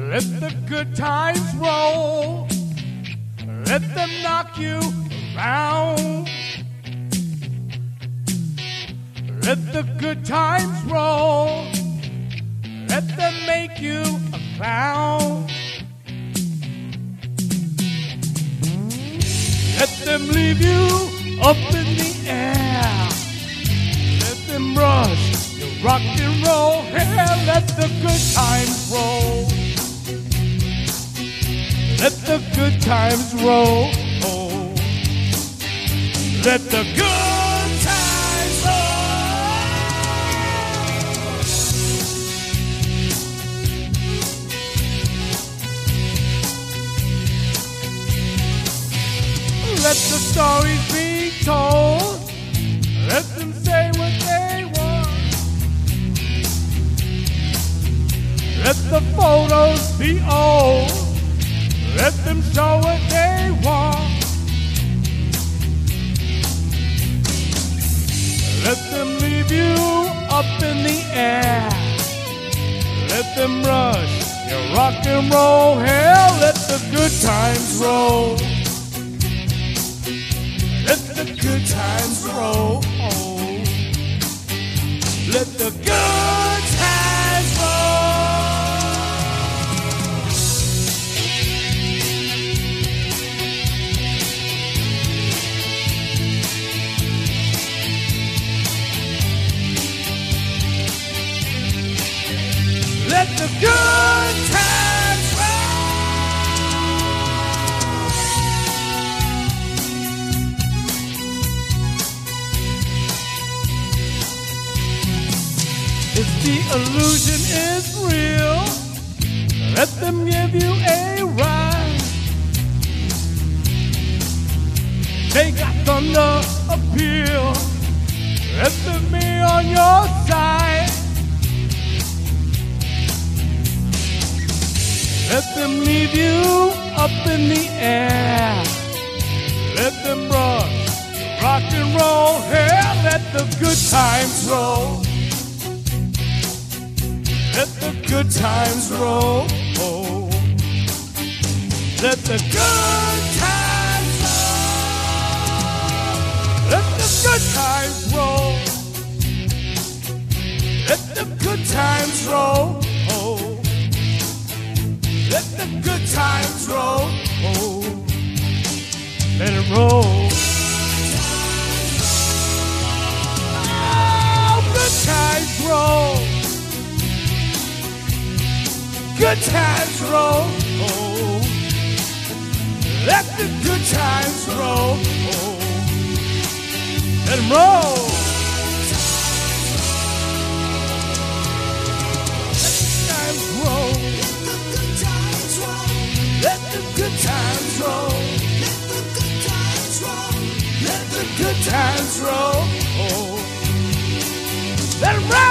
Let the good times roll. Let them knock you around. Let the good times roll. Let them make you a clown. Let them leave you up in the air. Let them rush your rock and roll hair. Let the good times roll. Let the good times roll. Let the good times roll. Let the stories be told. Let them say what they want. Let the photos be old. Let them show what they want. Let them leave you up in the air. Let them rush your rock and roll hair. Let the good times roll. Let the good times roll. Let the good times roll. Let the good times roll. If the illusion is real, let them give you a ride. They got thunder appeal. Let them be on your side. Let them leave you up in the air. Let them rock and roll hair. Let the good times roll. Let the good times roll. Let the good times roll. Let the good times roll. Let the good times roll. Let the good times roll. Let it roll. Oh, good times roll. Good times roll. Let the good times roll. Let it roll. Let the good times roll. Let the good times roll. Let it roll.